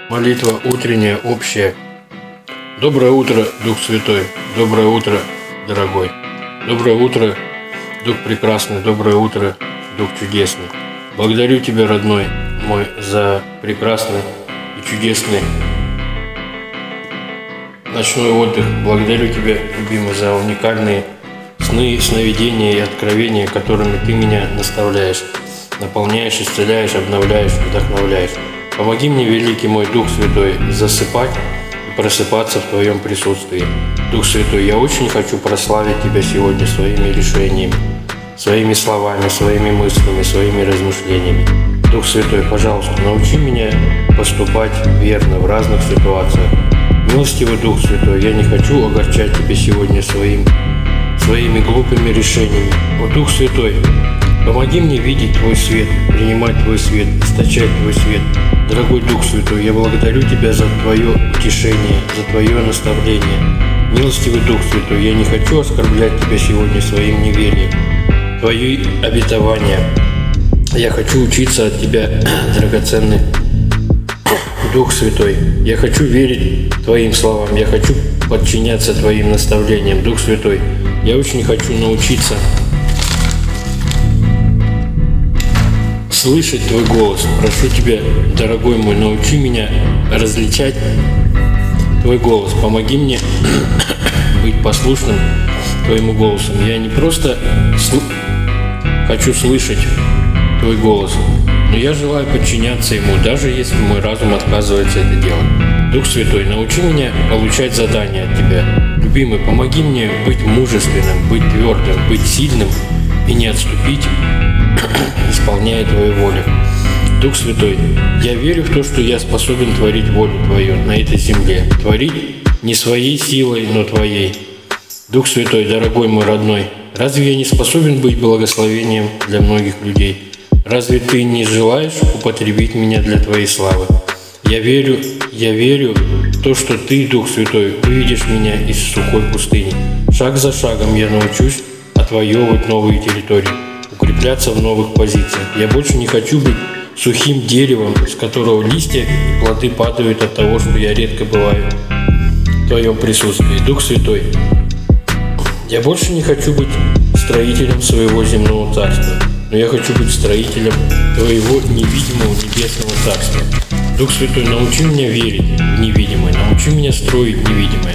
Молитва утренняя, общая. Доброе утро, Дух Святой. Доброе утро, дорогой. Доброе утро, Дух прекрасный. Доброе утро, Дух чудесный. Благодарю Тебя, родной мой, за прекрасный и чудесный ночной отдых. Благодарю Тебя, любимый, за уникальные сны, сновидения и откровения, которыми Ты меня наставляешь, наполняешь, исцеляешь, обновляешь, вдохновляешь. Помоги мне, великий мой Дух Святой, засыпать и просыпаться в Твоем присутствии. Дух Святой, я очень хочу прославить Тебя сегодня своими решениями, своими словами, своими мыслями, своими размышлениями. Дух Святой, пожалуйста, научи меня поступать верно в разных ситуациях. Милостивый Дух Святой, я не хочу огорчать Тебя сегодня своими глупыми решениями. О, Дух Святой, помоги мне видеть Твой свет, принимать Твой свет, источать Твой свет. Дорогой Дух Святой, я благодарю Тебя за Твое утешение, за Твое наставление. Милостивый Дух Святой, я не хочу оскорблять Тебя сегодня своим неверием, Твои обетования. Я хочу учиться от Тебя, драгоценный Дух Святой. Я хочу верить Твоим словам, я хочу подчиняться Твоим наставлениям. Дух Святой, я очень хочу научиться слышать Твой голос. Прошу Тебя, дорогой мой, научи меня различать Твой голос. Помоги мне быть послушным Твоему голосу. Я не просто хочу слышать Твой голос, но я желаю подчиняться Ему, даже если мой разум отказывается это делать. Дух Святой, научи меня получать задания от Тебя. Любимый, помоги мне быть мужественным, быть твердым, быть сильным и не отступить, исполняя Твою волю. Дух Святой, я верю в то, что я способен творить волю Твою на этой земле. Творить не своей силой, но Твоей. Дух Святой, дорогой мой родной, разве я не способен быть благословением для многих людей? Разве Ты не желаешь употребить меня для Твоей славы? Я верю в то, что Ты, Дух Святой, выведешь меня из сухой пустыни. Шаг за шагом я научусь отвоевывать новые территории, укрепляться в новых позициях. Я больше не хочу быть сухим деревом, с которого листья и плоды падают от того, что я редко бываю в Твоем присутствии. Дух Святой, я больше не хочу быть строителем своего земного царства, но я хочу быть строителем Твоего невидимого небесного царства. Дух Святой, научи меня верить в невидимое, научи меня строить невидимое.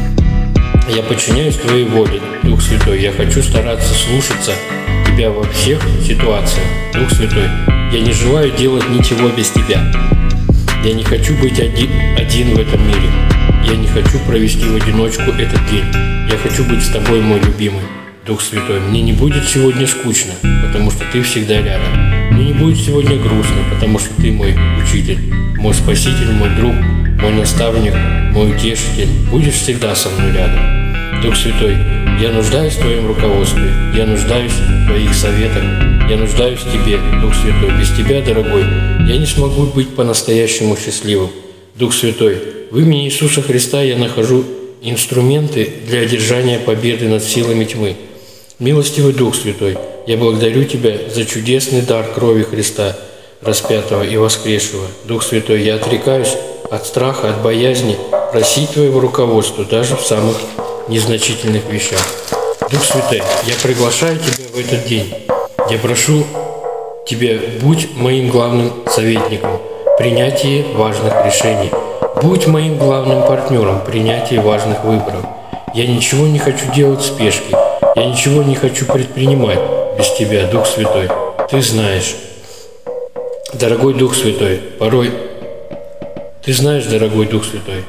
Я подчиняюсь Твоей воле, Дух Святой. Я хочу стараться слушаться Тебя во всех ситуациях. Дух Святой, я не желаю делать ничего без Тебя. Я не хочу быть один в этом мире. Я не хочу провести в одиночку этот день. Я хочу быть с Тобой, мой любимый. Дух Святой, мне не будет сегодня скучно, потому что Ты всегда рядом. Мне не будет сегодня грустно, потому что Ты мой учитель, мой спаситель, мой друг, мой наставник, мой утешитель. Будешь всегда со мной рядом. Дух Святой, я нуждаюсь в Твоем руководстве, я нуждаюсь в Твоих советах, я нуждаюсь в Тебе, Дух Святой. Без Тебя, дорогой, я не смогу быть по-настоящему счастливым. Дух Святой, в имени Иисуса Христа я нахожу инструменты для одержания победы над силами тьмы. Милостивый Дух Святой, я благодарю Тебя за чудесный дар крови Христа, распятого и воскресшего. Дух Святой, я отрекаюсь от страха, от боязни просить Твоего руководства даже в самых незначительных вещах. Дух Святой, я приглашаю Тебя в этот день. Я прошу Тебя, будь моим главным советником в принятии важных решений. Будь моим главным партнером в принятии важных выборов. Я ничего не хочу делать в спешке. Я ничего не хочу предпринимать без Тебя, Дух Святой. Ты знаешь, дорогой Дух Святой, Ты знаешь, дорогой Дух Святой,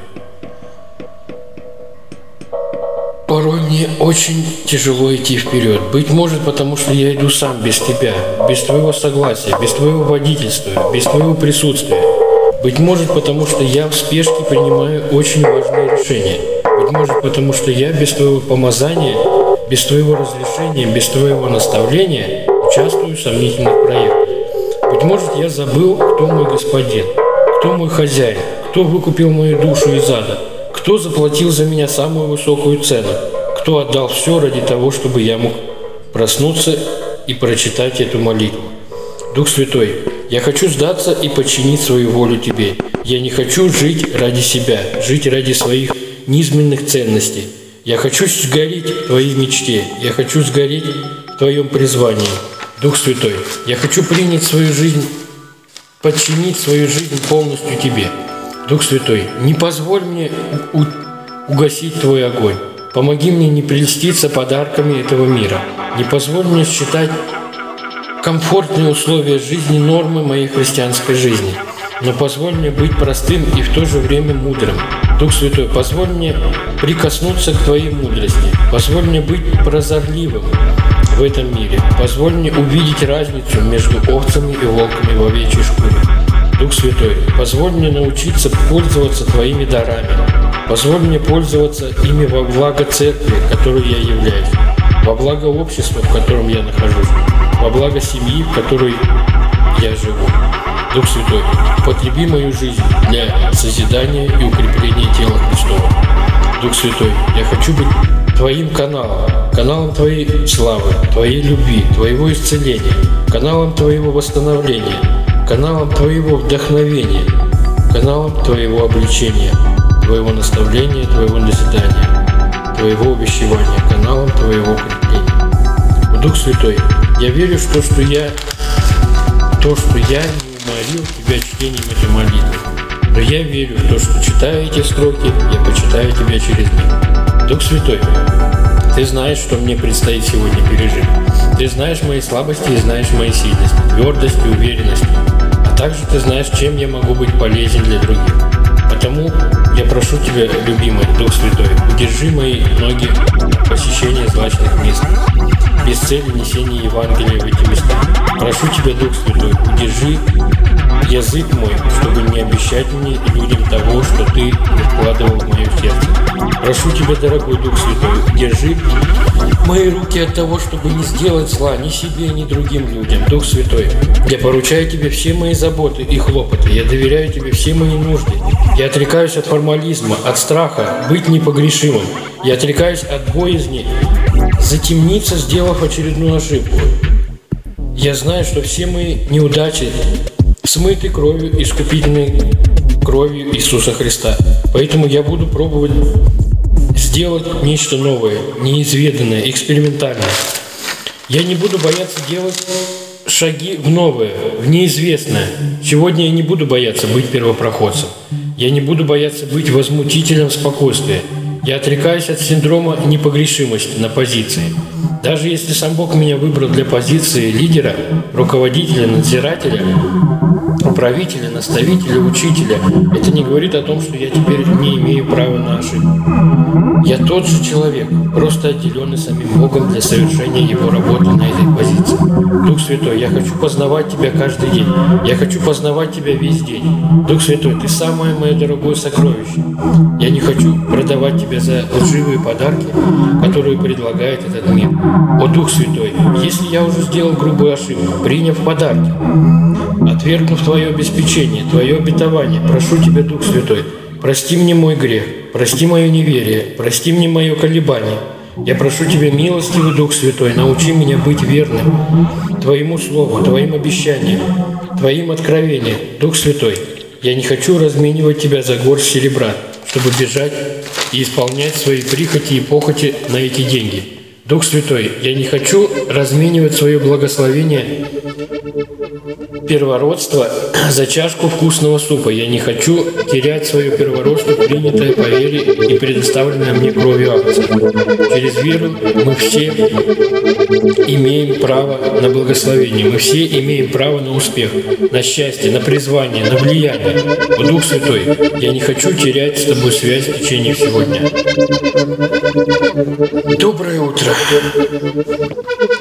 порой мне очень тяжело идти вперед. Быть может, потому что я иду сам без Тебя, без Твоего согласия, без Твоего водительства, без Твоего присутствия. Быть может, потому что я в спешке принимаю очень важные решения. Быть может, потому что я без Твоего помазания, без Твоего разрешения, без Твоего наставления участвую в сомнительных проектах. Быть может, я забыл, кто мой господин, кто мой хозяин, кто выкупил мою душу из ада, кто заплатил за меня самую высокую цену, кто отдал все ради того, чтобы я мог проснуться и прочитать эту молитву. Дух Святой, я хочу сдаться и подчинить свою волю Тебе. Я не хочу жить ради себя, жить ради своих низменных ценностей. Я хочу сгореть в Твоей мечте, я хочу сгореть в Твоем призвании. Дух Святой, я хочу принять свою жизнь, подчинить свою жизнь полностью Тебе. Дух Святой, не позволь мне угасить Твой огонь. Помоги мне не прельститься подарками этого мира. Не позволь мне считать комфортные условия жизни нормы моей христианской жизни. Но позволь мне быть простым и в то же время мудрым. Дух Святой, позволь мне прикоснуться к Твоей мудрости. Позволь мне быть прозорливым в этом мире. Позволь мне увидеть разницу между овцами и волками в овечьей шкуре. Дух Святой, позволь мне научиться пользоваться Твоими дарами. Позволь мне пользоваться ими во благо церкви, которой я являюсь, во благо общества, в котором я нахожусь, во благо семьи, в которой я живу. Дух Святой, употреби мою жизнь для созидания и укрепления тела Христова. Дух Святой, я хочу быть Твоим каналом, каналом Твоей славы, Твоей любви, Твоего исцеления, каналом Твоего восстановления, каналом Твоего вдохновения, каналом Твоего обличения, Твоего наставления, Твоего назидания, Твоего увещевания, каналом Твоего укрепления. Дух Святой, я верю, что я не уморил Тебя чтением этой молитвы. Но я верю в то, что читая эти строки, я почитаю Тебя через них. Дух Святой, Ты знаешь, что мне предстоит сегодня пережить. Ты знаешь мои слабости и знаешь мои сильности, твердость и уверенность. А также Ты знаешь, чем я могу быть полезен для других. Потому я прошу Тебя, любимый Дух Святой, удержи мои ноги посещения злачных мест, без цели несения Евангелия в эти места. Прошу Тебя, Дух Святой, удержи язык мой, чтобы не обещать мне и людям того, что Ты не вкладывал в мое сердце. Прошу Тебя, дорогой Дух Святой, удержи мои руки от того, чтобы не сделать зла ни себе, ни другим людям. Дух Святой, я поручаю Тебе все мои заботы и хлопоты, я доверяю Тебе все мои нужды. Я отрекаюсь от формализма, от страха быть непогрешимым. Я отрекаюсь от боязни затемниться, сделав очередную ошибку. Я знаю, что все мои неудачи смыты кровью, искупительной кровью Иисуса Христа. Поэтому я буду пробовать сделать нечто новое, неизведанное, экспериментальное. Я не буду бояться делать шаги в новое, в неизвестное. Сегодня я не буду бояться быть первопроходцем. Я не буду бояться быть возмутителем спокойствия. Я отрекаюсь от синдрома непогрешимости на позиции. Даже если сам Бог меня выбрал для позиции лидера, руководителя, надзирателя, управителя, наставителя, учителя, это не говорит о том, что я теперь не имею права на ошибку. Я тот же человек, просто отделенный самим Богом для совершения Его работы на этой позиции. Дух Святой, я хочу познавать Тебя каждый день. Я хочу познавать Тебя весь день. Дух Святой, Ты самое мое дорогое сокровище. Я не хочу продавать Тебя за лживые подарки, которые предлагает этот мир. О, Дух Святой, если я уже сделал грубую ошибку, приняв подарки, отвергнув Твое обеспечение, Твое обетование, прошу Тебя, Дух Святой, прости мне мой грех, прости мое неверие, прости мне мое колебание. Я прошу Тебя, милостивый Дух Святой, научи меня быть верным Твоему Слову, Твоим обещаниям, Твоим откровениям. Дух Святой, я не хочу разменивать Тебя за горсть серебра, чтобы бежать и исполнять свои прихоти и похоти на эти деньги. Дух Святой, я не хочу разменивать свое благословение первородства за чашку вкусного супа. Я не хочу терять свое первородство, принятое по вере и предоставленное мне кровью Агнца. Через веру мы все имеем право на благословение, мы все имеем право на успех, на счастье, на призвание, на влияние. О, Дух Святой, я не хочу терять с Тобой связь в течение всего дня. Доброе утро.